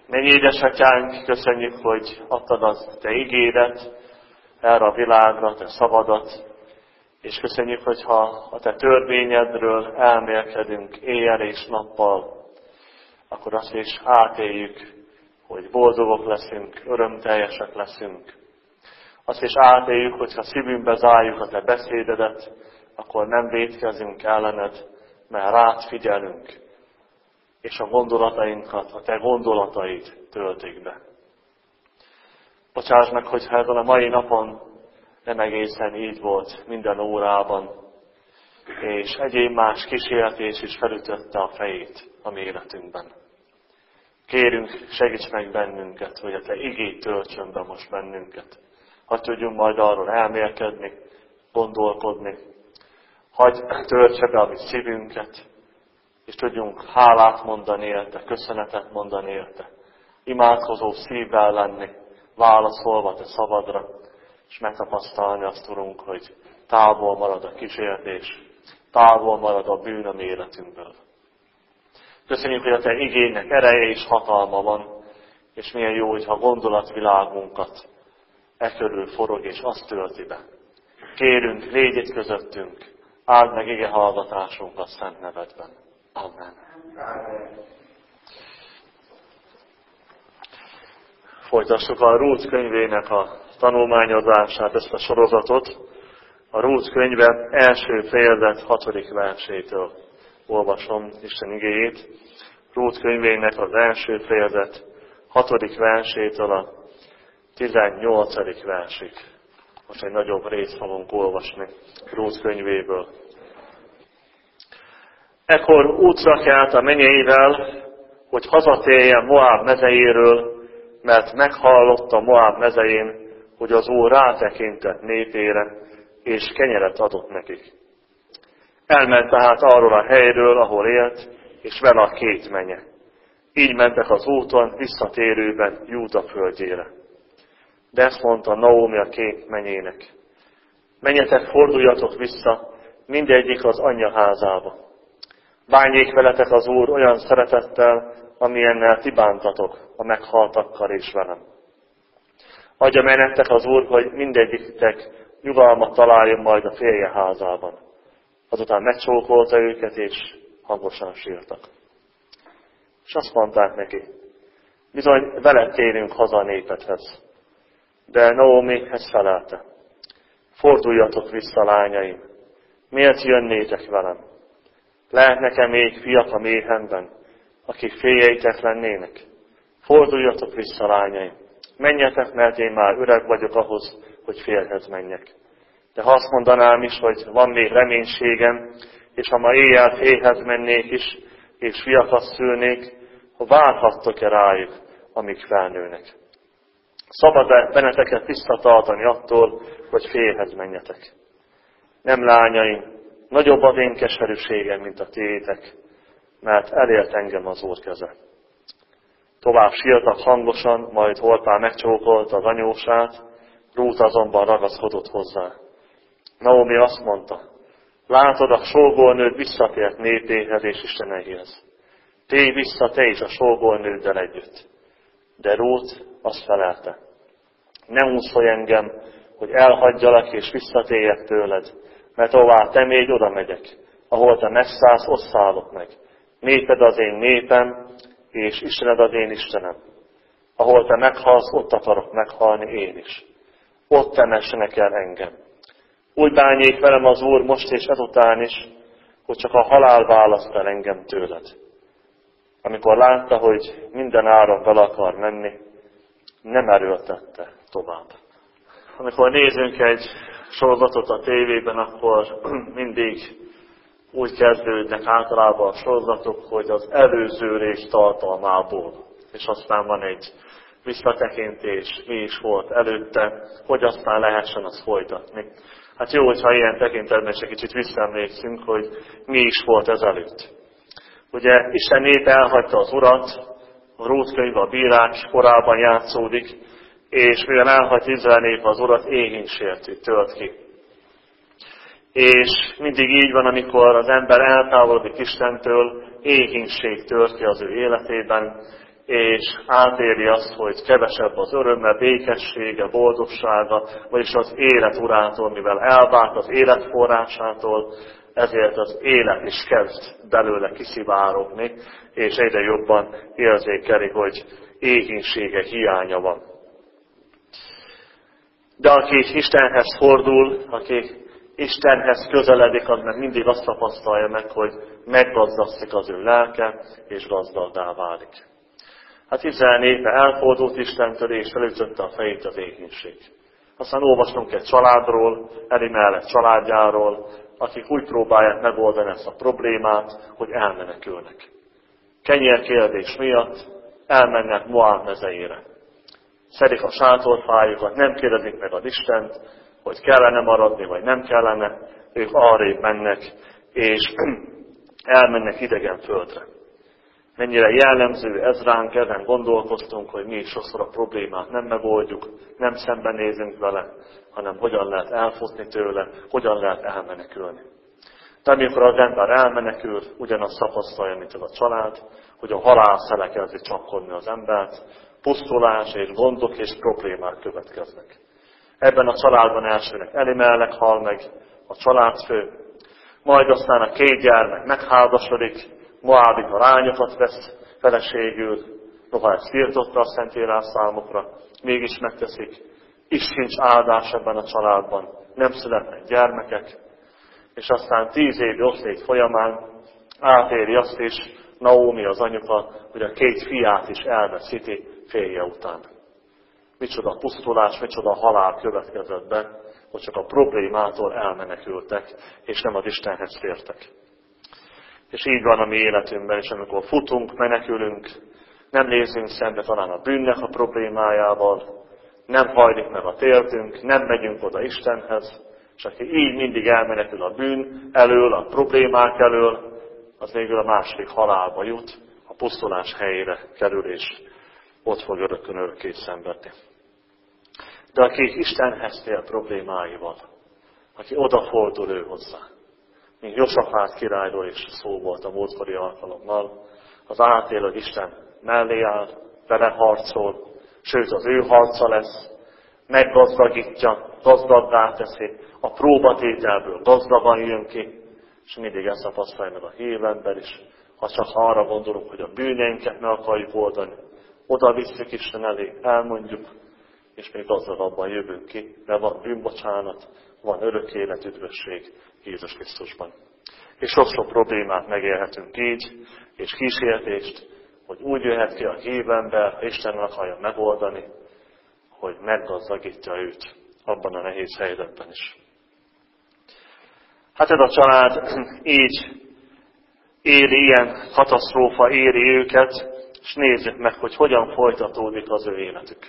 Mennyi édesatyánk, köszönjük, hogy adtad a Te igédet erre a világra, Te szabadat, és köszönjük, hogyha a Te törvényedről elmélkedünk éjjel és nappal, akkor azt is átéljük, hogy boldogok leszünk, örömteljesek leszünk. Azt is átéljük, hogyha szívünkbe zárjuk a Te beszédedet, akkor nem vétkezünk ellened, mert rád figyelünk, és a gondolatainkat, a Te gondolataid töltik be. Bocsáss meg, hogyha ezen a mai napon nem egészen így volt minden órában, és egyéb más kísértés is felütötte a fejét a mi életünkben. Kérünk, segíts meg bennünket, hogy a Te igét töltsön be most bennünket. Hadd tudjunk majd arról elmélkedni, gondolkodni. Hadd töltse be a mi szívünket, és tudjunk hálát mondani érte, köszönetet mondani érte. Imádkozó szívvel lenni, válaszolva Te szabadra, és megtapasztalni azt, Urunk, hogy távol marad a kísértés, távol marad a bűn a mi életünkből. Köszönjük, hogy a Te igénynek ereje és hatalma van, és milyen jó, hogyha gondolatvilágunkat körül forog, és azt tölti be. Kérünk, légy itt közöttünk, áld meg ige hallgatásunkat szent nevedben. Amen. Folytassuk a Rút könyvének a tanulmányozását, ezt a sorozatot. A Rút könyve első fejezet 6. versétől olvasom Isten igéjét. Rút könyvének az első fejezet 6. versétől a 18. versig. Most egy nagyobb részt fogunk olvasni Rút könyvéből. Ekkor útra kelt a menyeivel, hogy hazatérjen Moáb mezejéről, mert meghallotta Moáb mezején, hogy az Úr rátekintett népére, és kenyeret adott nekik. Elment tehát arról a helyről, ahol élt, és vele a 2 menye. Így mentek az úton visszatérőben Júda földjére. De ezt mondta Naómi a 2 menyének. Menjetek, forduljatok vissza, mindegyik az anyja házába. Bánjék veletek az Úr olyan szeretettel, amilyennel ti bántatok a meghaltakkal és velem. Adja meg nektek az Úr, hogy mindegyiktek nyugalmat találjon majd a férje házában. Azután megcsókolta őket, és hangosan sírtak. És azt mondták neki, bizony veled térünk haza a népedhez. De Naómi ezt felelte. Forduljatok vissza, lányaim, miért jönnétek velem? Lehet nekem még fiak a méhemben, akik férjeitek lennének? Forduljatok vissza, lányaim, menjetek, mert én már öreg vagyok ahhoz, hogy férjhez menjek. De ha azt mondanám is, hogy van még reménységem, és ha ma éjjel férjhez mennék is, és fiakat szülnék, ha várhattok-e rájuk, amíg felnőnek? Szabad-e benneteket visszatartani attól, hogy férjhez menjetek? Nem, lányaim, nagyobb az én keserűségem, mint a tiétek, mert elért engem az Úr keze. Tovább sírtak hangosan, majd Orpá megcsókolta az anyósát, Rút azonban ragaszkodott hozzá. Naómi azt mondta, látod, a sógornőd visszatért népéhez és Isteneihez. Térj vissza te is a sógornőddel együtt. De Rút azt felelte, ne úszolj engem, hogy elhagyjalak és visszatérjek tőled, mert ahová te még oda megyek, ahol te megszállsz, ott szállok meg. Néped az én népem, és Istened az én Istenem. Ahol te meghalsz, ott akarok meghalni én is. Ott temessenek el engem. Úgy bánjék velem az Úr most és ezután is, hogy csak a halál választ el engem tőled. Amikor látta, hogy minden áron vele akar menni, nem erőltette tovább. Amikor nézünk egy sorozatot a tévében, akkor mindig úgy kezdődnek általában a sorozatok, hogy az előző rész tartalmából, és aztán van egy visszatekintés, mi is volt előtte, hogy aztán lehessen azt folytatni. Hát jó, hogyha ilyen tekintetben is egy kicsit visszaemlékszünk, hogy mi is volt ezelőtt. Ugye Isten nép elhagyta az Urat, a Rút könyv a bírák korában játszódik, és mivel elhagyta Izrael nép az Urat, éhínsértő tölt ki. És mindig így van, amikor az ember eltávolodik Istentől, éhínség tört ki az ő életében, és átéri azt, hogy kevesebb az öröme, békessége, boldogsága, vagyis az élet urától, mivel elvált az élet forrásától, ezért az élet is kezd belőle kiszivárogni, és egyre jobban érzékeli, hogy éhínsége, hiánya van. De aki Istenhez fordul, aki Istenhez közeledik, az meg mindig azt tapasztalja meg, hogy meggazdagszik az ő lelke, és gazdaggá válik. Hát Izrael népe elfordult Istentől, és felütötte a fejét az éhínség. Aztán olvastunk egy családról, Elimelech családjáról, akik úgy próbálják megoldani ezt a problémát, hogy elmenekülnek. Kenyérkérdés miatt elmennek Moab mezeire. Szedik a sátorfájukat, nem kérdezik meg az Istent, hogy kellene maradni, vagy nem kellene, ők arrébb mennek, és elmennek idegen földre. Mennyire jellemző ez ránk, ezen gondolkoztunk, hogy mi is sokszor a problémát nem megoldjuk, nem szembenézünk vele, hanem hogyan lehet elfutni tőle, hogyan lehet elmenekülni. De amikor az ember elmenekül, ugyanazt tapasztalja, mint az a család, hogy a halálszele kezdi csapkodni az embert, pusztulás és gondok és problémák következnek. Ebben a családban elsőnek Elimelech hal meg, a családfő, majd aztán a 2 gyermek megházasodik, moábita lányokat vesz feleségül, noha ezt tiltotta a Szentírás számukra, mégis megteszik, is sincs áldás ebben a családban, nem születnek gyermekek, és aztán 10 év ottlét folyamán átéri azt is Naómi az anyuka, hogy a 2 fiát is elveszíti férje után. Micsoda pusztulás, micsoda halál következett be, hogy csak a problémától elmenekültek, és nem az Istenhez tértek. És így van a mi életünkben is, amikor futunk, menekülünk, nem nézünk szembe talán a bűnnek a problémájával, nem hajlik meg a tértünk, nem megyünk oda Istenhez, és aki így mindig elmenekül a bűn elől, a problémák elől, az végül a második halálba jut, a pusztulás helyére kerül, és ott fog örökké szenvedni. De aki Istenhez tér problémáival, aki odafordul ő hozzá, mint Josafát királyról is szó volt a múltkori alkalommal, az átél, hogy Isten mellé áll, vele harcol, sőt az ő harca lesz, meggazdagítja, gazdaggá teszi, a próbatételből gazdagan jön ki, és mindig ezt tapasztalja meg a hívő ember is, ha csak arra gondolunk, hogy a bűneinket meg akarjuk oldani, oda visszük Isten elé, elmondjuk, és még gazdagabban jövünk ki, mert van bűnbocsánat, van örök élet, üdvösség Jézus Krisztusban. És sok-sok problémát megélhetünk így, és kísértést, hogy úgy jöhet ki a hívő ember, ha Isten akarja megoldani, hogy meggazdagítja őt abban a nehéz helyzetben is. Hát ez a család így éri, ilyen katasztrófa éri őket, és nézzük meg, hogy hogyan folytatódik az ő életük.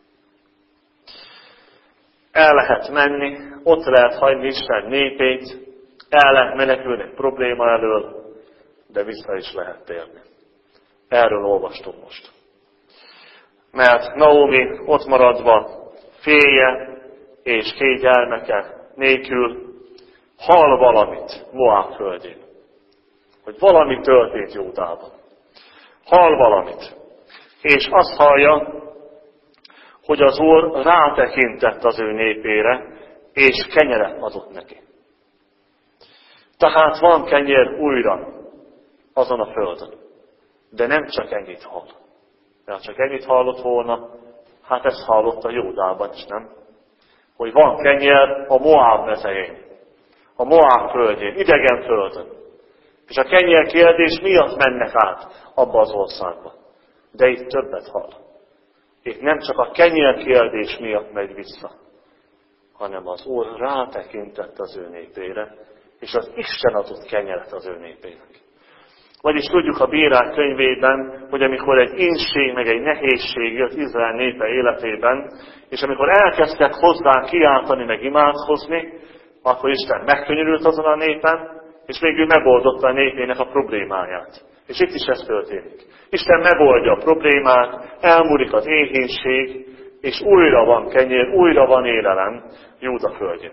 El lehet menni, ott lehet hagyni Isten népét, el lehet menekülni egy probléma elől, de vissza is lehet térni. Erről olvastunk most. Mert Naómi ott maradva férje és 2 gyermeke nélkül hall valamit Moab földjén. Hogy valami történt Júdában. Hall valamit. És azt hallja, hogy az Úr rátekintett az ő népére, és kenyeret adott neki. Tehát van kenyér újra azon a földön. De nem csak ennyit hall. Mert csak ennyit hallott volna, hát ezt hallotta Júdában is, nem? Hogy van kenyér a Moab mezején, a Moab földjén, idegen földön. És a kenyér kérdés miatt mennek át abba az országba. De itt többet hall. Itt nem csak a kenyér kérdés miatt megy vissza, hanem az Úr rátekintett az ő népére, és az Isten adott kenyeret az ő népének. Vagyis tudjuk a Bírák könyvében, hogy amikor egy inség, meg egy nehézség jött Izrael népe életében, és amikor elkezdtek hozzá kiáltani, meg imádkozni, akkor Isten megkönyörült azon a népen, és végül megoldotta a népének a problémáját. És itt is ez történik. Isten megoldja a problémát, elmúlik az éhínség, és újra van kenyér, újra van élelem Júda földjén.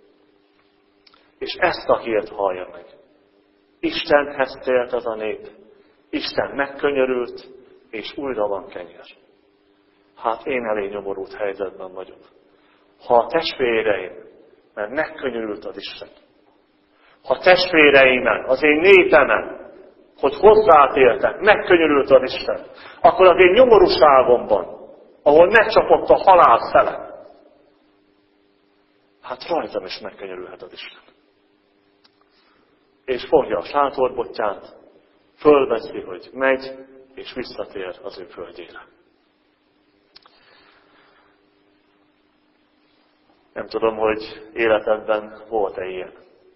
És ezt a hírt hallja meg. Istenhez tért ez a nép. Isten megkönyörült, és újra van kenyér. Hát én elég nyomorult helyzetben vagyok. Ha a testvéreim, mert megkönyörült az Isten, ha testvéreimen, az én népemen, hogy hozzátértek, megkönyörült az Isten, akkor az én nyomorúságomban, ahol megcsapott a halál szele, hát rajtam is megkönyörülhet az Isten. És fogja a sátorbotját, fölveszi, hogy megy, és visszatér az ő földjére. Nem tudom, hogy életedben volt-e ilyen.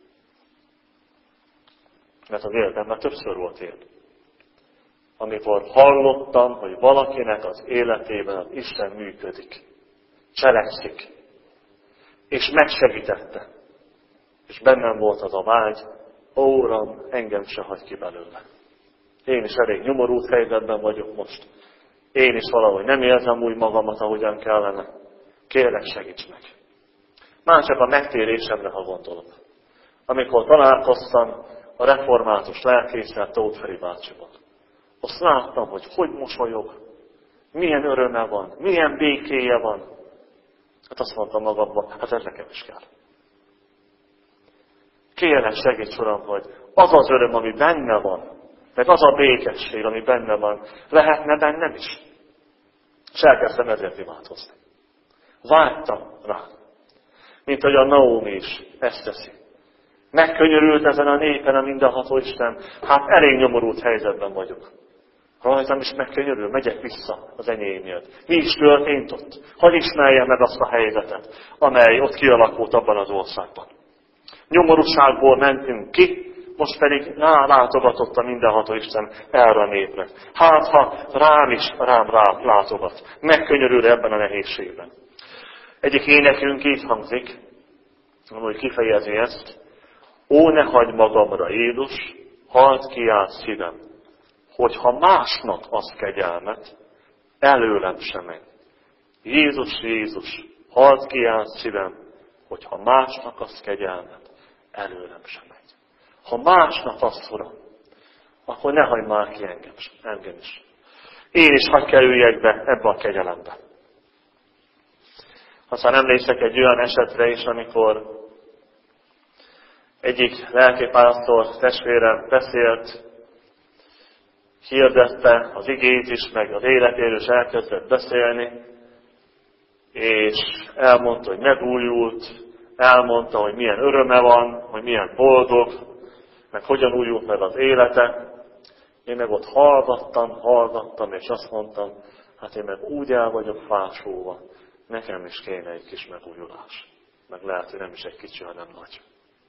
Mert az életemben többször volt ilyen. Amikor hallottam, hogy valakinek az életében az Isten működik, cselekszik, és megsegítette. És bennem volt az a vágy, ó, Uram, engem se hagy ki belőle. Én is elég nyomorult helyzetben vagyok most. Én is valahogy nem érzem úgy magamat, ahogyan kellene. Kérlek, segíts meg. Már csak a megtérésemre, ha gondolok. Amikor találkoztam a református lelkészel Tóth Feri bácsival. Azt láttam, hogy mosolyog, milyen öröme van, milyen békéje van. Hát azt mondtam magamban, hát ez nekem is kell. Kérlek, segíts, Uram, hogy az az öröm, ami benne van, meg az a békesség, ami benne van, lehetne bennem is. És elkezdtem ezért imádkozni. Vágytam rá. Mint hogy a Naomi is ezt teszi. Megkönyörült ezen a népen a mindenható Isten, hát elég nyomorult helyzetben vagyok. Rajtam is megkönyörül, megyek vissza az enyémért. Mi is történt ott? Hogy ismerjem meg azt a helyzetet, amely ott kialakult abban az országban. Nyomorúságból mentünk ki, most pedig látogatott a mindenható Isten erre a népre. Hát, ha rám látogat, megkönyörül ebben a nehézségben. Egyik énekünk így hangzik, hogy kifejezi ezt, ó, ne hagyd magamra, Jézus, halld ki át szívem, hogyha másnak az kegyelmet, előlem sem menj. Jézus, Jézus, halld ki át szívem, hogyha másnak az kegyelmet, előlem sem menj. Ha másnak azt, Uram, akkor ne hagyd már ki engem is. Én is hadd kerüljek be ebbe a kegyelembe. Aztán emlékszek egy olyan esetre is, amikor egyik lelkipásztor testvérem beszélt, hirdette az igét is, meg az életéről is elkezdett beszélni, és elmondta, hogy megújult, elmondta, hogy milyen öröme van, hogy milyen boldog, meg hogyan újult meg az élete. Én meg ott hallgattam, és azt mondtam, hát én meg úgy el vagyok fásulva, nekem is kéne egy kis megújulás. Meg lehet, hogy nem is egy kicsi, hanem nagy.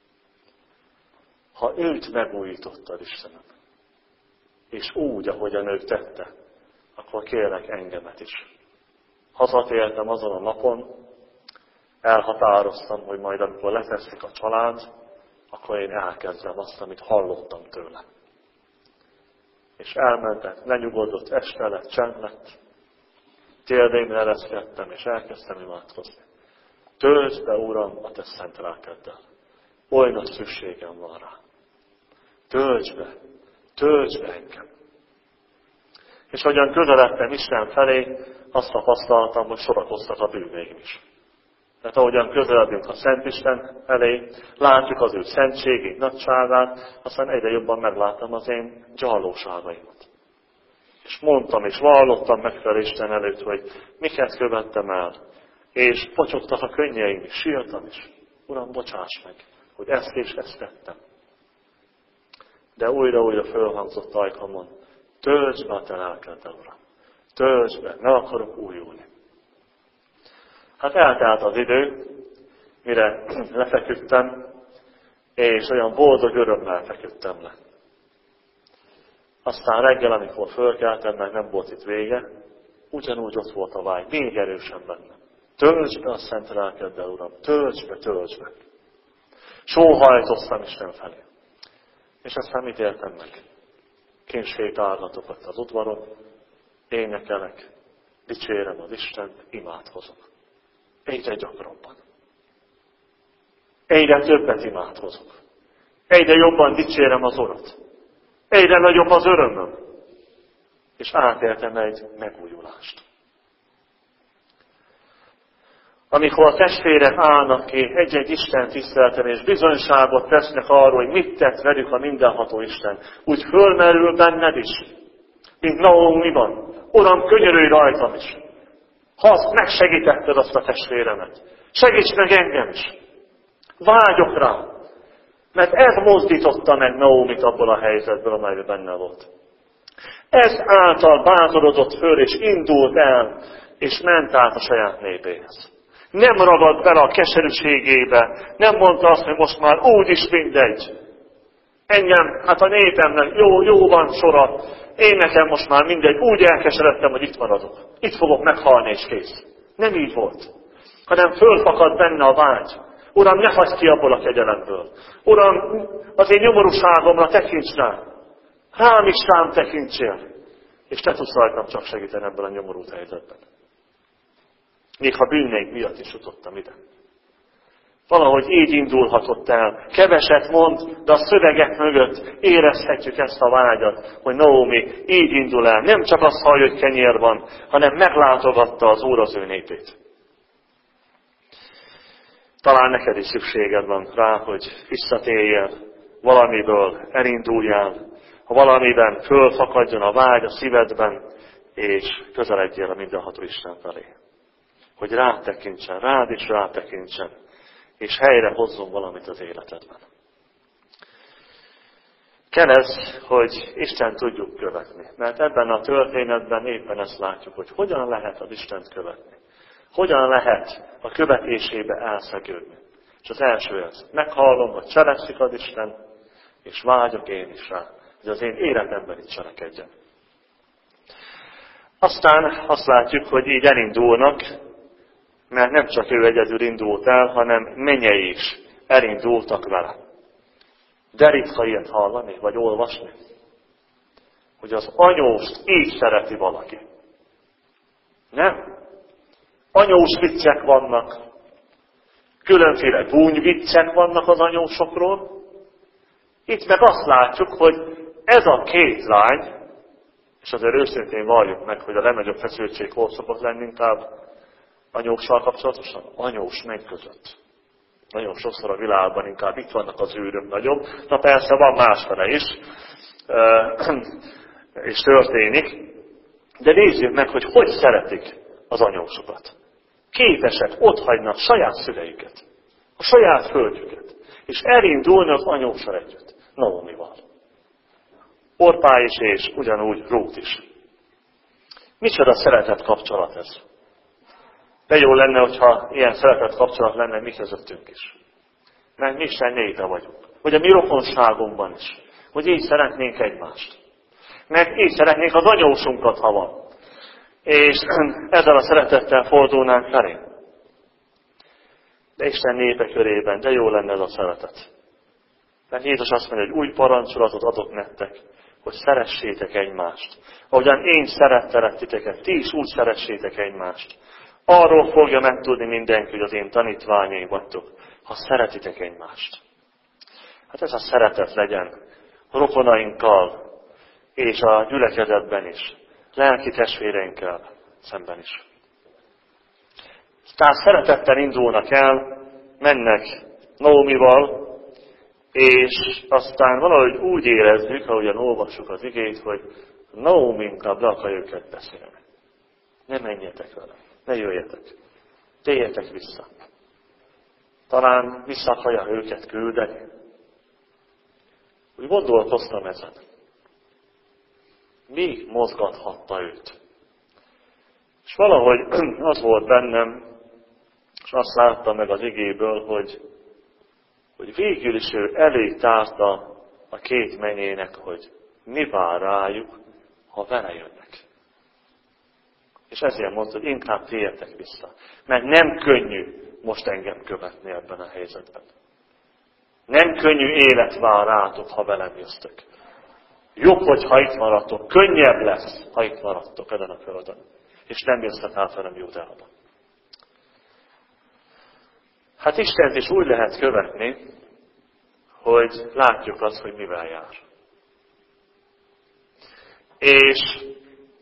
Ha őt megújítottad, Istenem, és úgy, ahogyan ő tette, akkor kérlek engemet is. Hazatértem azon a napon, elhatároztam, hogy majd amikor leteszik a család, akkor én elkezdem azt, amit hallottam tőle. És elmentek, lenyugodott, este lett, csend lett, térdeimre ereszkedtem, és elkezdtem imádkozni. Töltsd be, Uram, a te szent lelkeddel. Oly nagy szükségem van rá. Töltsd be engem. És hogyan közeledtem Isten felé, azt tapasztaltam, hogy sorakoztak a bűneim is. Mert ahogyan közeledünk a Szent Isten elé, látjuk az ő szentségét, nagyságát, aztán egyre jobban megláttam az én gyarlóságaimat. És mondtam és vallottam meg fel Isten előtt, hogy miket követtem el, és pocsogtak a könnyeim is, sírtam is. Uram, bocsáss meg, hogy ezt és ezt tettem. De újra fölhangzott ajkamon, töltsd be a te lelkeddel, Uram. Töltsd be, ne akarok újulni. Hát eltelt az idő, mire lefeküdtem, és olyan boldog örömmel feküdtem le. Aztán reggel, amikor fölkeltem, meg nem volt itt vége, ugyanúgy ott volt a vágy, még erősen bennem. Töltsd be a szent lelkeddel, Uram, töltsd be. Sóhajtoztam Isten felé. És aztán mit éltem meg? Kint sétálgatok ott az udvaron, énekelek, dicsérem az Istent, imádkozok. Egyre gyakrabban. Egyre többet imádkozok. Egyre jobban dicsérem az Urat. Egyre nagyobb az örömöm. és átéltem egy megújulást. Amikor a testvérek állnak ki egy-egy Isten tiszteleten, és bizonyságot tesznek arról, hogy mit tett velük a mindenható Isten, úgy fölmerül benned is, mint Naómiban. Uram, könyörülj rajtam is. Ha azt megsegítetted azt a testvéremet, segíts meg engem is. Vágyok rá. Mert ez mozdította meg Naómit abból a helyzetből, amelyben benne volt. Ez által bátorodott föl, és indult el, és ment át a saját népéhez. Nem ragadt bele a keserűségébe, nem mondta azt, hogy most már úgyis mindegy. Engem, hát a népemnek jó van sora, én nekem most már mindegy, úgy elkeseredtem, hogy itt maradok. Itt fogok meghalni, és kész. Nem így volt, hanem fölfakadt benne a vágy. Uram, ne hagyd ki abból a kegyelemből. Uram, az én nyomorúságomra tekints rám. Rám is rám tekintsél. És te tudsz rajtam csak segíteni ebben a nyomorult helyzetben. Még ha bűneink miatt is jutottam ide. Valahogy így indulhatott el. Keveset mond, de a szövegek mögött érezhetjük ezt a vágyat, hogy Naómi így indul el. Nem csak azt hallja, hogy kenyér van, hanem meglátogatta az Úr az ő népét. Talán neked is szükséged van rá, hogy visszatérjél, valamiből elinduljál, ha valamiben fölfakadjon a vágy a szívedben, és közeledjél a mindenható Isten felé. Hogy rád tekintsen, rád is rátekintsen, és helyre hozzon valamit az életedben. Kell ez, hogy Isten tudjuk követni. Mert ebben a történetben éppen ezt látjuk, hogy hogyan lehet az Istent követni. Hogyan lehet a követésébe elszegődni. És az első ez. Meghallom, hogy cselekszik az Isten, és vágyok én is rá, hogy az én életemben itt cselekedjen. Aztán azt látjuk, hogy így elindulnak, mert nem csak ő egyedül indult el, hanem mennyei is elindultak vele. De ritka ilyet hallani, vagy olvasni, hogy az anyóst így szereti valaki. Nem? Anyós viccek vannak, különféle gúnyviccek vannak az anyósokról. Itt meg azt látjuk, hogy ez a két lány, és azért őszintén valljuk meg, hogy a legnagyobb feszültség hol szokott lenni inkább anyóssal kapcsolatosan? Anyós menny között. Nagyon sokszor a világban inkább itt vannak az űrök nagyobb. Na persze van másfele is, és történik. De nézzük meg, hogy szeretik az anyósokat. Képesek otthagynak saját szüleiket, a saját földjüket, és elindulni az anyóssal együtt, Naómival. Orpá is, és ugyanúgy Rút is. Micsoda szeretett kapcsolat ez. De jó lenne, hogyha ilyen szeretett kapcsolat lenne mi közöttünk is. Mert mi Isten népe vagyunk. Hogy a mi rokonságunkban is. Hogy így szeretnénk egymást. Mert így szeretnénk az anyósunkat, ha van. És ezzel a szeretettel fordulnánk felé. De Isten népe körében, de jó lenne ez a szeretet. Mert Jézus azt mondja, hogy új parancsolatot adok nektek, hogy szeressétek egymást. Ahogyan én szerettelek titeket, ti is úgy szeressétek egymást. Arról fogja megtudni mindenki, hogy az én tanítványaim vagytok, ha szeretitek egymást. Hát ez a szeretet legyen a rokonainkkal és a gyülekezetben is, lelki testvéreinkkel szemben is. Tehát szeretettel indulnak el, mennek Naómival, és aztán valahogy úgy érezzük, ahogyan olvassuk az igét, hogy Naómi inkább le akar őket beszélni. Ne menjetek vele, ne jöjjetek, térjetek vissza. Talán vissza akarja őket küldeni. Úgy gondolkoztam ezen. Mi mozgathatta őt? És valahogy az volt bennem, és azt láttam meg az igéből, hogy végül is ő elé tárta a két mennyének, hogy mi vár rájuk, ha vele jönnek. És ezért mondta, hogy inkább térjetek vissza. Mert nem könnyű most engem követni ebben a helyzetben. Nem könnyű élet vár rátok, ha velem jöztök. Jobb, hogyha itt maradtok. Könnyebb lesz, ha itt maradtok ezen a földön. És nem jöttek át velem Júdeába. Hát Istent is úgy lehet követni, hogy látjuk azt, hogy mivel jár. És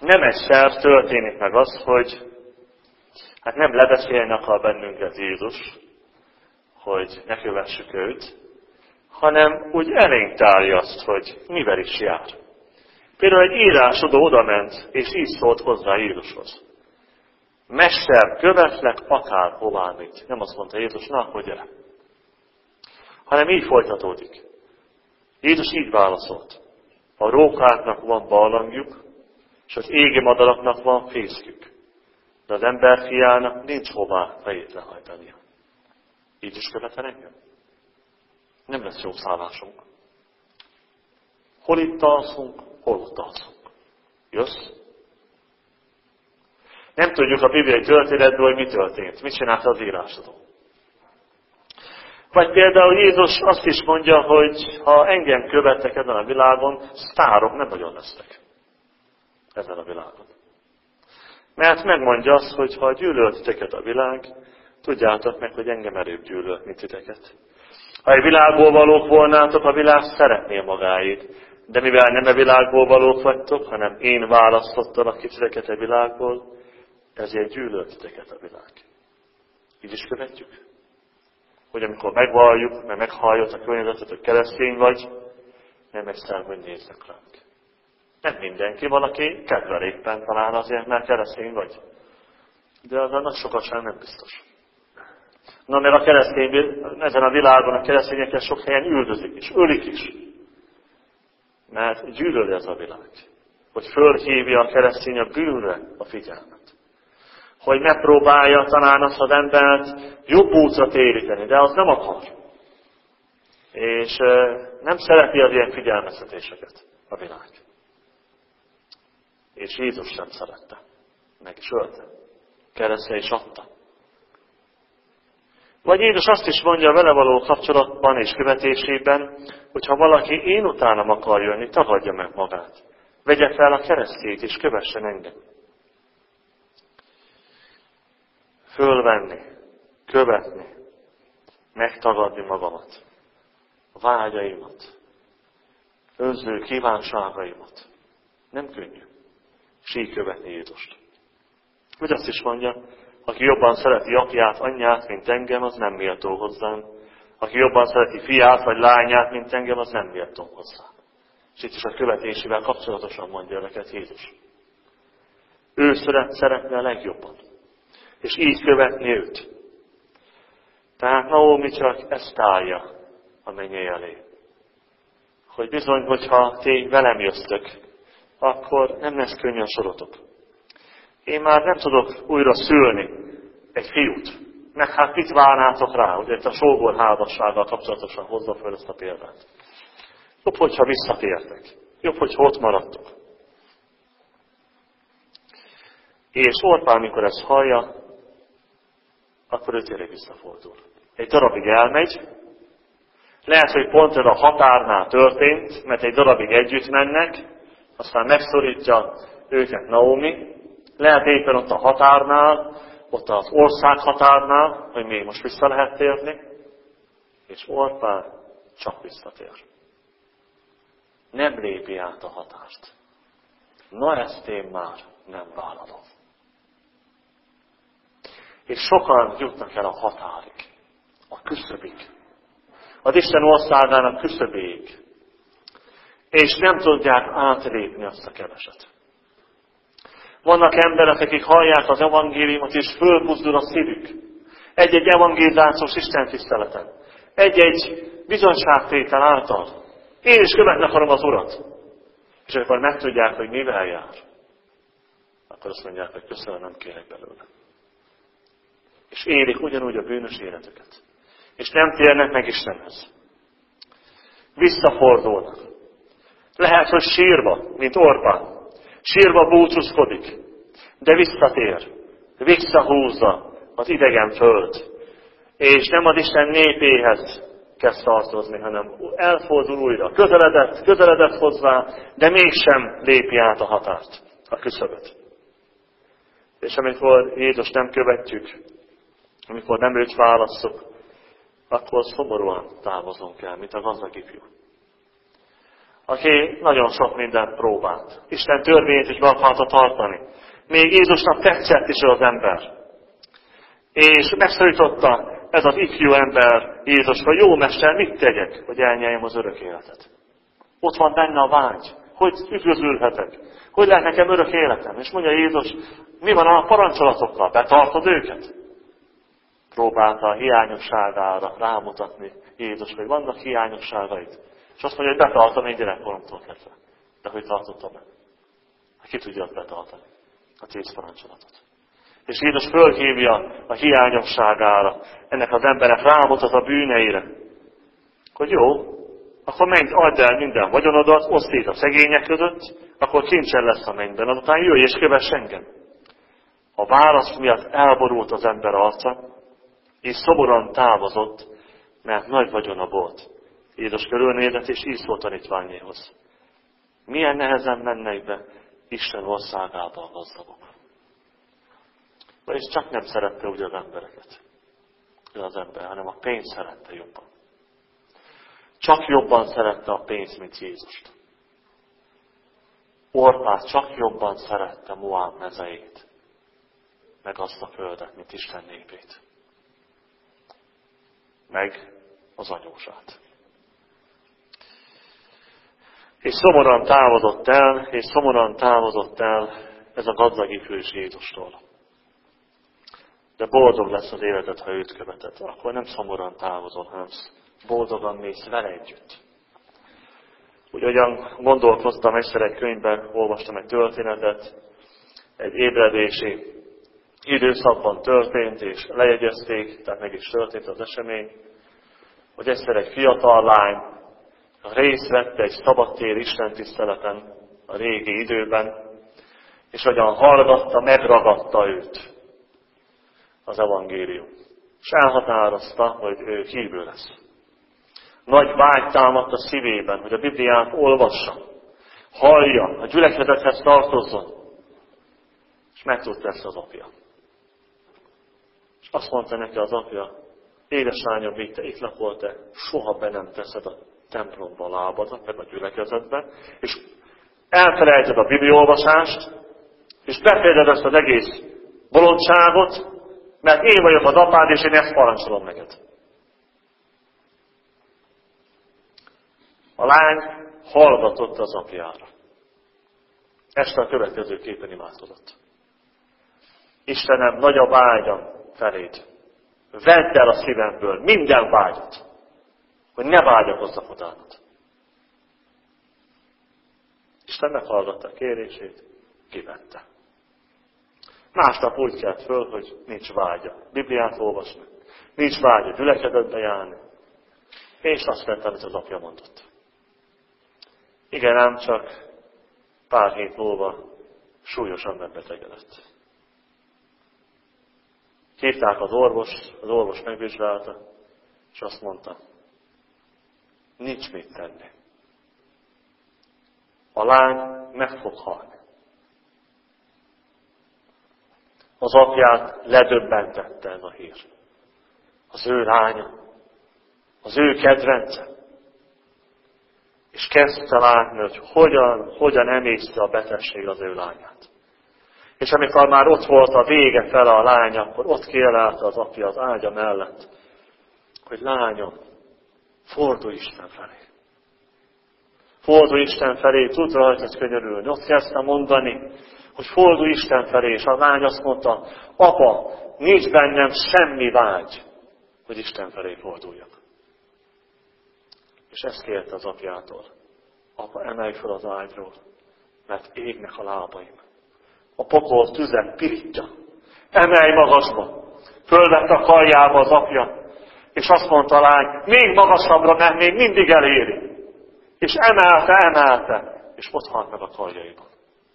Nem egyszer történik meg az, hogy hát nem lebeszélni akar bennünket Jézus, hogy ne kövessük őt, hanem úgy elénk tárja azt, hogy mivel is jár. Például egy írásodó odament, és így szólt hozzá Jézushoz. Mester, követlek akárhová mit. Nem azt mondta Jézus, na, akkor gyere. Hanem így folytatódik. Jézus így válaszolt. A rókáknak van barlangjuk, és az égi madaraknak van fészkük. De az emberfiának nincs hová fejét lehajtania. Így is követel engem? Nem lesz jó szállásunk. Hol itt alszunk, hol ott alszunk. Jössz? Nem tudjuk a bibliai történetből, hogy mi történt. Mit csinált az írásodó. Vagy például Jézus azt is mondja, hogy ha engem követtek ezen a világon, sztárok nem nagyon lesznek ezen a világon. Mert megmondja azt, hogy ha gyűlölt titeket a világ, tudjátok meg, hogy engem előbb gyűlölt, mint titeket. Ha egy világból valók volnátok, a világ szeretné magáét. De mivel nem a világból valók vagytok, hanem én választottalak ki titeket a világból, ezért gyűlölt titeket a világ. Így is követjük? Hogy amikor megvalljuk, mert meghalljuk a környezetet, hogy keresztény vagy, nem egyszer, hogy néznek ránk. Nem mindenki, valaki kedvel éppen talán azért, mert keresztény vagy. De az annak sokat sem nem biztos. Na, mert a keresztény, ezen a világon a keresztényeket sok helyen üldözik is, ölik is. Mert gyűlöli ez a világ. Hogy fölhívja a keresztény a bűnre a figyelmet. Hogy megpróbálja talán azt az embert jobb útra téríteni, de az nem akar. És nem szereti az ilyen figyelmeztetéseket a világ. És Jézus sem szerette. Meg is ölte. Keresztre is adta. Vagy Jézus azt is mondja a vele való kapcsolatban és követésében, hogy ha valaki én utánam akar jönni, tagadja meg magát. Vegye fel a keresztjét és kövessen engem. Fölvenni, követni, megtagadni magamat, a vágyaimat, önző kívánságaimat. Nem könnyű. És így követni Jézust. Úgy azt is mondja, aki jobban szereti apját, anyját, mint engem, az nem méltó hozzám. Aki jobban szereti fiát vagy lányát, mint engem, az nem méltó hozzám. És itt is a követésével kapcsolatosan mondja neked Jézus. Ő szeretne a legjobban. És így követni őt. Tehát Naomi csak ezt állja a mennyei elé. Hogy bizony, hogyha ti velem jöztök, akkor nem lesz könnyű a sorotok. Én már nem tudok újra szülni egy fiút. Meg hát mit várnátok rá, ugye itt a sógor házassággal kapcsolatosan hozza fel ezt a példát. Jobb, hogyha visszatértek. Jobb, hogyha ott maradtok. És Orpán, amikor ezt hallja, akkor ő tényleg visszafordul. Egy darabig elmegy, lehet, hogy pont ez a határnál történt, mert egy darabig együtt mennek, aztán megszorítja őket Naomi, lehet éppen ott a határnál, ott az ország határnál, hogy még most vissza lehet térni, és Orpán csak visszatér. Nem lépi át a határt. Na ezt én már nem vállalom. És sokan jutnak el a határig, a küszöbig, az Isten országának küszöbéig, és nem tudják átlépni azt a keveset. Vannak emberek, akik hallják az evangéliumot, és fölbuzdul a szívük. Egy-egy evangélizációs istentiszteleten, egy-egy bizonyságtétel által. Én is követni akarom az Urat. És amikor megtudják, hogy mivel jár, akkor azt mondják, hogy köszönöm, nem kérek belőle. És élik ugyanúgy a bűnös életüket. És nem térnek meg Istenhez. Visszafordulnak. Lehet, hogy sírva, mint Orpán. Sírva búcsúzkodik, de visszatér. Visszahúzza az idegen föld. És nem az Isten népéhez kezd tartozni, hanem elfordul újra. Közeledett hozzá, de mégsem lépi át a határt, a küszöböt. És amikor Jézus nem követjük, amikor nem őt válasszuk, akkor szomorúan távozunk el, mint a gazdag ifjú. aki nagyon sok mindent próbált. Isten törvényét is be akarta tartani. Még Jézusnak tetszett is az ember. És megszólította ez az ifjú ember Jézus, hogy jó mester, mit tegyek, hogy elnyeljem az örök életet. Ott van benne a vágy, hogy üdvözülhetek, hogy lehet nekem örök életem. És mondja Jézus, mi van a parancsolatokkal, betartod őket? Próbálta a hiányosságára rámutatni Jézus, hogy vannak hiányosságaid. És azt mondja, hogy betartom én gyerekkoromtól kezdve. De hogy tartotta be? Ki tudja azt betartani? A 10 parancsolatot. És Jézus fölhívja a hiányosságára, ennek az emberek rámutat a bűneire. Hogy jó, akkor menj, add el minden vagyonodat, oszd szét a szegények között, akkor kincsen lesz a mennyben, azután jöjj és kövess engem. A válasz miatt elborult az ember arca, és szomorúan távozott, mert nagy vagyona volt. Jézus körülnézett, és így szólt tanítványéhoz. Milyen nehezen mennek be Isten országába a gazdagok. Vagyis csak nem szerette úgy az embereket. Az ember, hanem a pénzt szerette jobban. Csak jobban szerette a pénzt, mint Jézust. Orpát csak jobban szerette Moab mezeit, meg azt a földet, mint Isten népét. Meg az anyósát. És szomorúan távozott el ez a gazdag ifjú is Jézustól. De boldog lesz az életed, ha őt követed. Akkor nem szomorúan távozol, hanem boldogan mész vele együtt. Úgy olyan gondolkoztam, egyszer egy könyvben olvastam egy történetet, egy ébredési időszakban történt, és lejegyezték, tehát meg is történt az esemény, hogy egyszer egy fiatal lány részt vett egy szabadtéri istentiszteleten a régi időben, és hogyan hallgatta, megragadta őt az evangélium. És elhatározta, hogy ő hívő lesz. Nagy vágy támadt a szívében, hogy a Bibliát olvassa, hallja, a gyülekezethez tartozzon. És megtudta ezt az apja. És azt mondta neki az apja, édeslányom, míg te itt lakol, te soha be nem teszed a templomba a lábadat, meg a gyülekezetbe, és elfelejted a bibliaolvasást, és befejezed ezt az egész bolondságot, mert én vagyok az apád, és én ezt parancsolom neked. A lány hallgatott az apjára. Este a következő képen imádkozott. Istenem, nagy a vágyam feléd. Vedd el a szívemből minden vágyat, hogy ne vágyakozzak utánad. Isten meghallgatta a kérését, kivette. Másnap úgy kelt föl, hogy nincs vágya Bibliát olvasni, nincs vágya gyülekezetbe járni, és azt tette, amit az apja mondott. Igen, ám csak pár hét múlva súlyosan megbetegedett. Hívták az orvos megvizsgálta, és azt mondta, nincs mit tenni. A lány meg fog halni. Az apját ledöbbentette ez a hír. Az ő lánya, az ő kedvence. És kezdte látni, hogy hogyan emészte a betegség az ő lányát. És amikor már ott volt a vége fele a lány, akkor ott kielelte az apja az ágya mellett, hogy lányom, fordulj Isten felé. Fordulj Isten felé, tud rajtad könyörülni. Ott kezdte mondani, hogy fordulj Isten felé, és a lány azt mondta, apa, nincs bennem semmi vágy, hogy Isten felé forduljak. És ezt kérte az apjától. Apa, emelj fel az ágyról, mert égnek a lábaim. A pokol tüze pirítja. Emelj magasba. Fölvette a karjába az apja, és azt mondta a lány, még magasabbra, mert még mindig eléri. És emelte, és ott halt meg a karjaiban.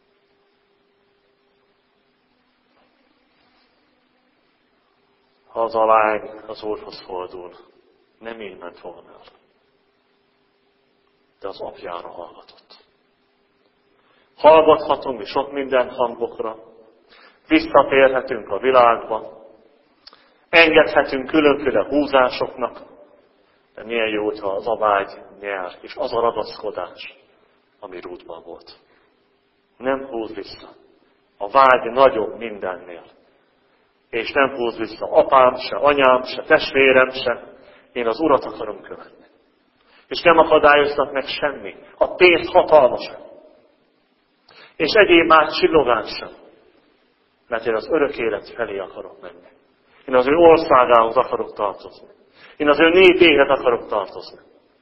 Ha az a lány az Úrhoz fordul, nem így ment volna el. De az apjára hallgatott. Hallgathatunk mi sok minden hangokra, visszatérhetünk a világba, engedhetünk különféle húzásoknak, de milyen jó, hogyha az a vágy nyer, és az a ragaszkodás, ami Rútban volt. Nem húz vissza. A vágy nagyobb mindennél. És nem húz vissza apám se, anyám se, testvérem se. Én az Urat akarom követni. És nem akadályoznak meg semmi. A pénz hatalmas. És egyéb más csillogás sem. Mert én az örök élet felé akarok menni. Én az ő országához akarok tartozni. Én az ő népéhez akarok tartozni.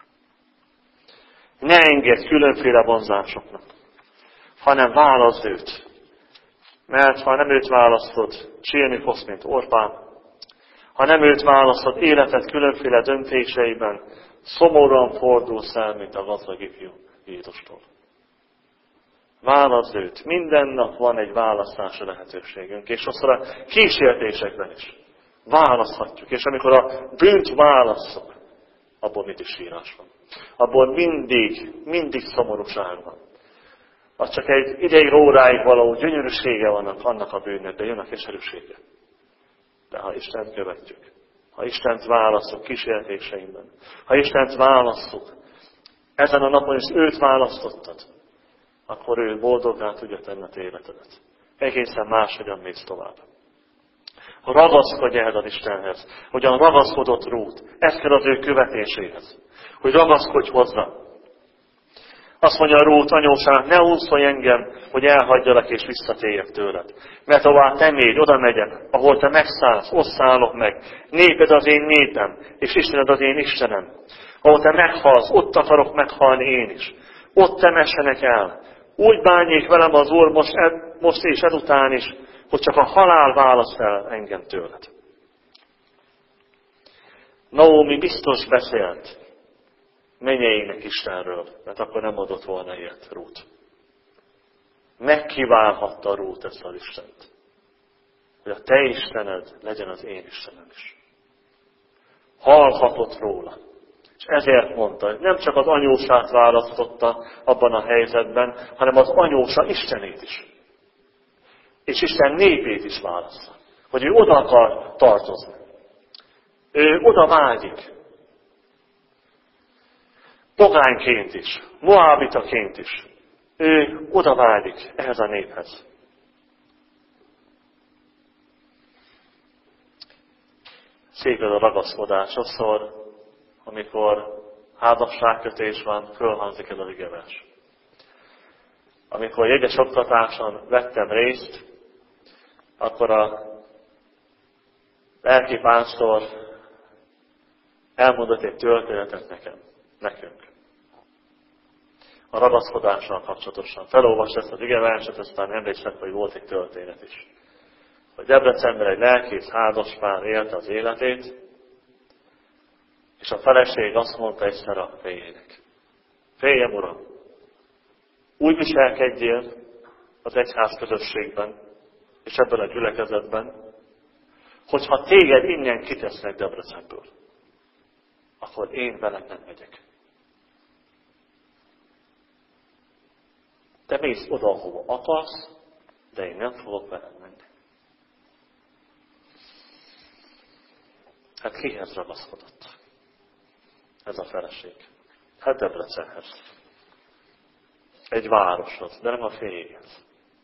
Ne engedj különféle vonzásoknak, hanem válaszd őt. Mert ha nem őt választod, sírni fogsz, mint Orpán. Ha nem őt választod életed különféle döntéseiben, szomorúan fordulsz el, mint a gazdag ifjú Jézustól. Válaszd őt. Minden nap van egy választási lehetőségünk, és sokszor a kísértésekben is választhatjuk. És amikor a bűnt válasszuk, abból mindig sírás van. Abból mindig szomorúság van. Az csak egy ideig, óráig való gyönyörűsége vannak annak a bűnnek, de jön a keserűsége. De ha Istent követjük, ha Istent választjuk kísértéseinkben, ha Istent választjuk, ezen a napon is őt választottad, akkor ő boldoggá tudja tenni a te életedet. Egészen máshogyan mész tovább. Ragaszkodj ehhez az Istenhez, hogyan ragaszkodott Rút. Ez kell az ő követéséhez. Hogy ragaszkodj hozzá. Azt mondja Rút anyósának, ne úszolj engem, hogy elhagyjalak és visszatérjek tőled. Mert ahová te mégy, oda megyek, ahol te megszállsz, ott szállok meg. Néped az én népem, és Istened az én Istenem. Ahol te meghalsz, ott akarok meghalni én is. Ott temessenek el. Úgy bánjék velem az Úr most és ezután is, hogy csak a halál választ el engem tőled. Naomi biztos beszélt mennyeinek Istenről, mert akkor nem adott volna ilyet Rút. Megkívánhatta Rút ezt az Istent, hogy a te Istened legyen az én Istenem is. Hallhatott róla. És ezért mondta, hogy nem csak az anyósát választotta abban a helyzetben, hanem az anyósa Istenét is. És Isten népét is válaszza. Hogy ő oda akar tartozni. Ő oda vágyik. Pogányként is, moábitaként is. Ő oda vágyik ehhez a néphez. Szép ez a ragaszkodás. Sokszor, amikor házasságkötés van, fölhangzik ez az igevers. Amikor jegyes oktatáson vettem részt, akkor a lelki pásztor elmondott egy történetet nekünk. A ragaszkodással kapcsolatosan. Felolvasta ezt az igeverset, aztán emlékszem, hogy volt egy történet is. Hogy Debrecenben egy lelkész házaspár élte az életét, és a feleség azt mondta egyszer a férjének: férjem, uram, úgy viselkedjél az egyház közösségben, és ebben a gyülekezetben, hogyha téged innen kitesznek Debrecenből, akkor én veled nem megyek. Te mész oda, ahova akarsz, de én nem fogok veled menni. Hát kihez ragaszkodott ez a feleség? Hát Debrecenhez. Egy városhoz, de nem a férjéhez.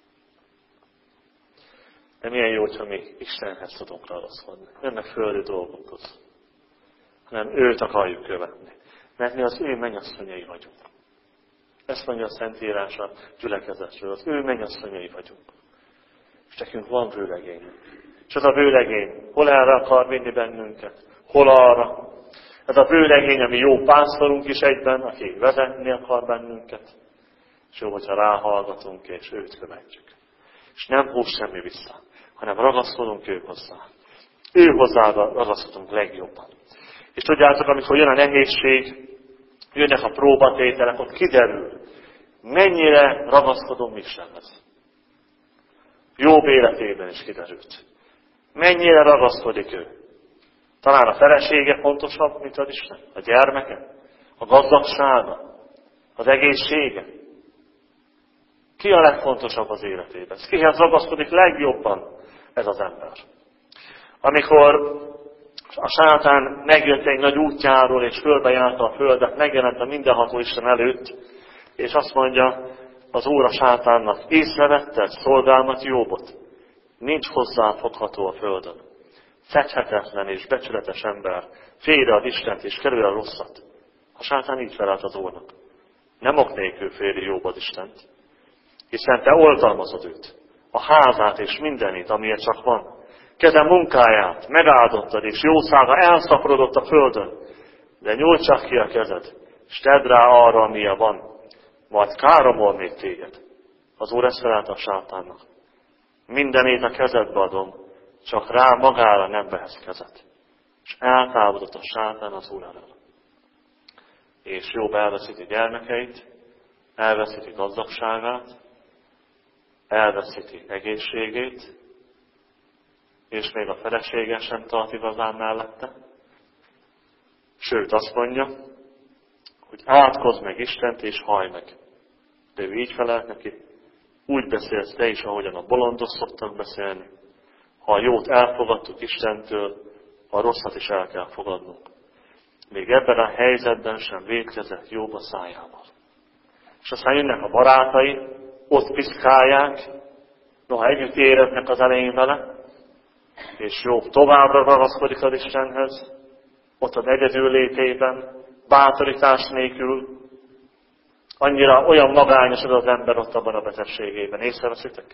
De milyen jó, hogyha mi Istenhez tudunk ragaszkodni. Nem meg földi dolgokhoz, hanem őt akarjuk követni. Mert mi az ő mennyasszonyai vagyunk. Ezt mondja a Szentírás a gyülekezetről. Az ő mennyasszonyai vagyunk. És nekünk van vőlegényünk. És az a vőlegény hol erre akar vinni bennünket, hol arra. Ez a vőlegény, ami jó pásztorunk is egyben, aki vezetni akar bennünket. És jó, hogyha ráhallgatunk, és őt követjük. És nem húz semmi vissza, hanem ragaszkodunk ő hozzá. Ő hozzá ragaszkodunk legjobban. És tudjátok, amikor jön a nehézség, jönnek a próbatételek, ott kiderül, mennyire ragaszkodom Istenhez. Jobb életében is kiderült. Mennyire ragaszkodik ő. Talán a felesége fontosabb, mint az Isten. A gyermeke, a gazdagsága, az egészsége. Ki a legfontosabb az életében? Kihez ragaszkodik legjobban ez az ember? Amikor a sátán megjött egy nagy útjáról, és földbejárta a földet, megjelent a mindenható Isten előtt, És azt mondja az Úr a sátánnak, észrevetted szolgámat Jóbot? Nincs hozzáfogható a földön. Fedhetetlen és becsületes ember, félre az Istent és kerül a rosszat. A sátán így felelt az Úrnak. Nem ok nélkül féli Jobb az Istent, hiszen te oltalmazod őt, a házát és mindenit, amilyen csak van. Keze munkáját megáldottad, és jószága elszaporodott a földön. De nyújts csak ki a kezed, és tedd rá arra, amilyen van, majd káromol még téged. Az Úr ezt felelte a sátánnak. Mindenét a kezedbe adom, csak rá magára nem vehetsz kezet. És eltávolodott a sátán az Úr elől. És Jobb elveszíti gyermekeit, elveszíti gazdagságát, elveszíti egészségét, és még a felesége sem tart igazán mellette. Sőt, azt mondja, hogy átkozd meg Istent és hajj meg. De ő így felelt neki, úgy beszélsz te is, ahogyan a bolondok szoktak beszélni. Ha a jót elfogadtuk Istentől, a rosszat is el kell fogadnunk. Még ebben a helyzetben sem vétkezett Jobb a szájával. És aztán jönnek a barátai, ott piszkálják, noha együtt éretnek az elején vele, és Jobb továbbra ragaszkodik az Istenhez, ott az egyedül létében, bátorítás nélkül, annyira olyan magányos az ember ott abban a betegségében. Észreveszitek?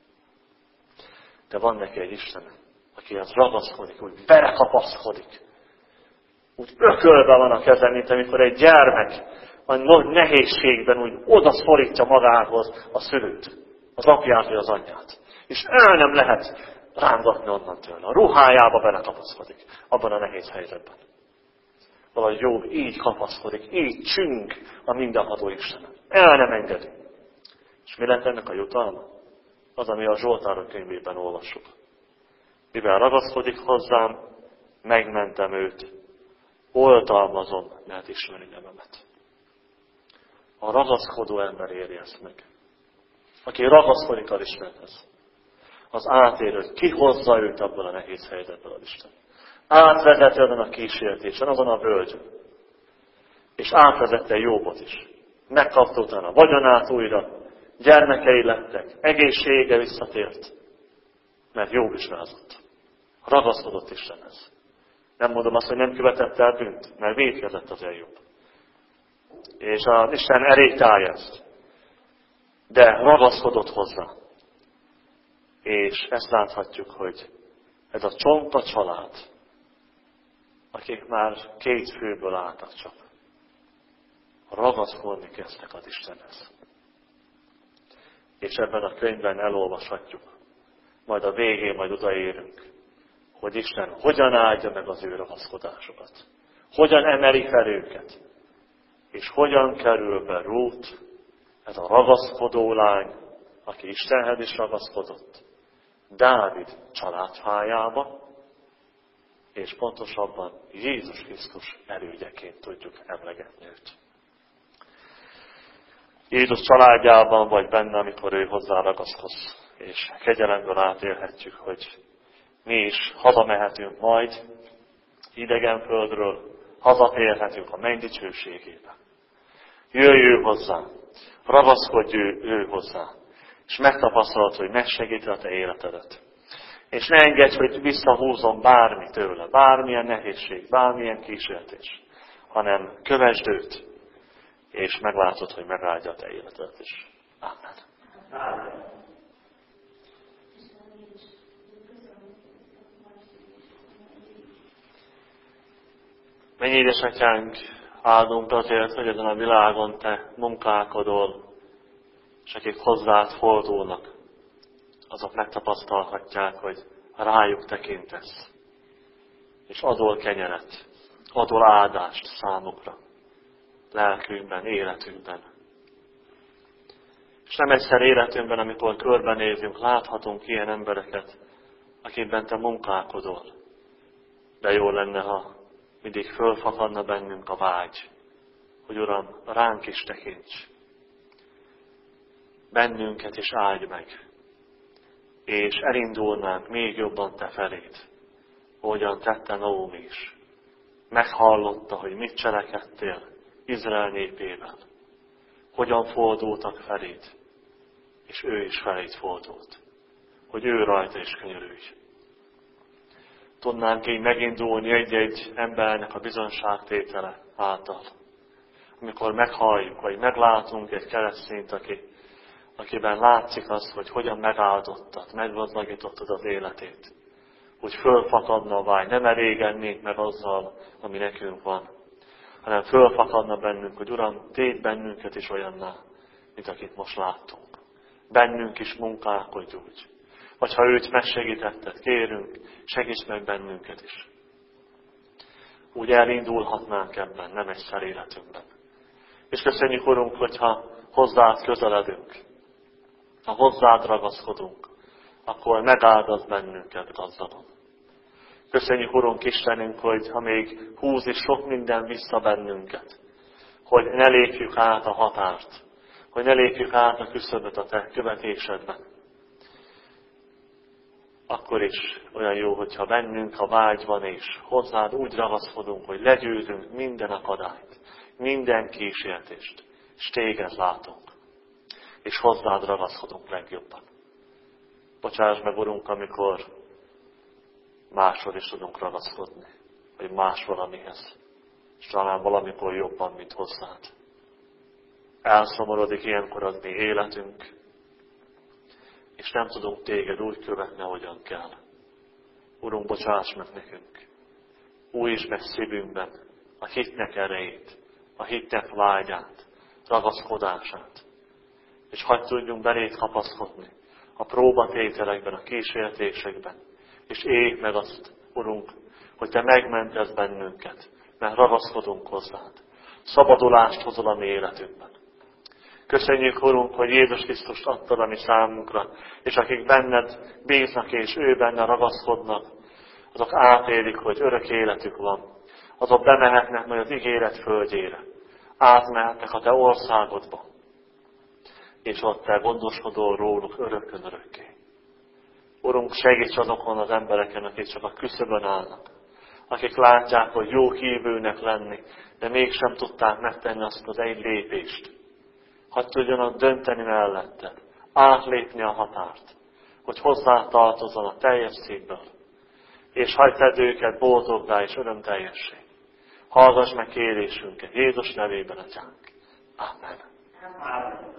De van neki egy Isten, akihez ragaszkodik, úgy belekapaszkodik. Úgy ökölve van a keze, mint amikor egy gyermek a nehézségben úgy odaszorítja magához a szülőt, az apját vagy az anyját. És el nem lehet rángatni onnan tőle. A ruhájába belekapaszkodik abban a nehéz helyzetben. Valahogy Jobb így kapaszkodik, így csüng a mindenható Istenem. El nem engedi. És mi lett ennek a jutalma? Az, ami a Zsoltárok könyvében olvassuk. Mivel ragaszkodik hozzám, megmentem őt, oltalmazom, mert ismeri nevemet. A ragaszkodó ember éri ezt meg. Aki ragaszkodik az Istenhez, az átér, hogy kihozza őt abból a nehéz helyzetből az Isten. Átvezeti azon a kísértésen, azon a völgyön. És átvezette Jobbot is. Megkapta utána a vagyonát újra, gyermekei lettek, egészsége visszatért, mert Jobb is rázott. Ragaszkodott Istenhez. Nem mondom azt, hogy nem követett el bűnt, mert vétkezett az Jobb. És az Isten erétálja ezt. De ragaszkodott hozzá. És ezt láthatjuk, hogy ez a csonka család, akik már 2 főből álltak csak, ragaszkodni kezdtek az Istenhez. És ebben a könyvben elolvashatjuk, majd a végén majd odaérünk, hogy Isten hogyan áldja meg az ő ragaszkodásokat, hogyan emeli fel őket, és hogyan kerül be Rút, ez a ragaszkodó lány, aki Istenhez is ragaszkodott, Dávid családfájába, és pontosabban Jézus Krisztus elődjeként tudjuk emlegetni őt. Jézus családjában vagy benne, amikor ő hozzá ragaszkodsz, és kegyelemből átélhetjük, hogy mi is hazamehetünk majd idegen földről, hazatérhetünk a menny dicsőségébe. Jöjj hozzá, ragaszkodj ő hozzá, és megtapasztalod, hogy megsegíti a te életedet. És ne engedj, hogy visszahúzzon bármi tőle, bármilyen nehézség, bármilyen kísértés, hanem kövesd őt, és meglátod, hogy megáldja a te életedet is. Amen. Amen. Mennyi édesatyánk, áldunk azért, hogy ezen a világon te munkálkodol, és akik hozzád fordulnak, azok megtapasztalhatják, hogy rájuk tekintesz, és adol kenyeret, adol áldást számukra, lelkünkben, életünkben. És nem egyszer életünkben, amikor körbenézünk, láthatunk ilyen embereket, akikben te munkálkodol. De jó lenne, ha mindig fölfakadna bennünk a vágy, hogy Uram, ránk is tekints. Bennünket is áldj meg, és elindulnánk még jobban te feléd, ahogyan tette Naomi is. Meghallotta, hogy mit cselekedtél Izrael népével, hogyan fordultak feléd, és ő is feléd fordult, hogy ő rajta is könyörülj. Tudnánk így megindulni egy-egy embernek a bizonságtétele által. Amikor meghalljuk, vagy meglátunk egy keresztényt, akiben látszik az, hogy hogyan megáldottad, meggazdagítottad az életét. Hogy fölfakadna a vágy, nem elégennénk meg azzal, ami nekünk van, hanem fölfakadna bennünk, hogy Uram, tégy bennünket is olyanná, mint akit most láttunk. Bennünk is munkálkodj úgy. Vagy ha őt megsegítetted, kérünk, segíts meg bennünket is. Úgy elindulhatnánk ebben, nem egy életünkben. És köszönjük, Urunk, hogyha hozzád közeledünk, ha hozzád ragaszkodunk, akkor megáldasz bennünket gazdagon. Köszönjük, Urunk Istenünk, hogy ha még húz is sok minden vissza bennünket, hogy ne lépjük át a határt, hogy ne lépjük át a küszöböt a te követésedben. Akkor is olyan jó, hogyha bennünk a vágy van, és hozzád úgy ragaszkodunk, hogy legyőzünk minden akadályt, minden kísértést, és téged látunk, és hozzád ragaszkodunk legjobban. Bocsáss meg, Urunk, amikor máshoz is tudunk ragaszkodni, vagy más valamihez, és talán valamikor jobban, mint hozzád. Elszomorodik ilyenkor az mi életünk, és nem tudunk téged úgy követni, ahogyan kell. Urunk, bocsáss meg nekünk. Újítsd meg szívünkben a hitnek erejét, a hitnek vágyát, ragaszkodását. És hadd tudjunk beléd kapaszkodni a próbatételekben, a kísértésekben. És éljük meg azt, Urunk, hogy te megmentesz bennünket, mert ragaszkodunk hozzád. Szabadulást hozol a mi életünkben. Köszönjük, Urunk, hogy Jézus Krisztust adtad a mi számunkra, és akik benned bíznak és ő benne ragaszkodnak, azok átélik, hogy örök életük van. Azok bemehetnek majd az ígéret földjére. Átmehetnek a te országodba. És ott te gondoskodol róluk örökön örökké. Urunk, segíts azokon az embereken, akik csak a küszöbön állnak. Akik látják, hogy jó hívőnek lenni, de mégsem tudták megtenni azt az egy lépést. Hadd tudjanak dönteni melletted, átlépni a határt, hogy hozzá tartozzon a teljes szívből. És hagyd tedd őket boldoggá és örömteljessé. Hallgass meg kérésünket, Jézus nevében, Atyánk. Amen.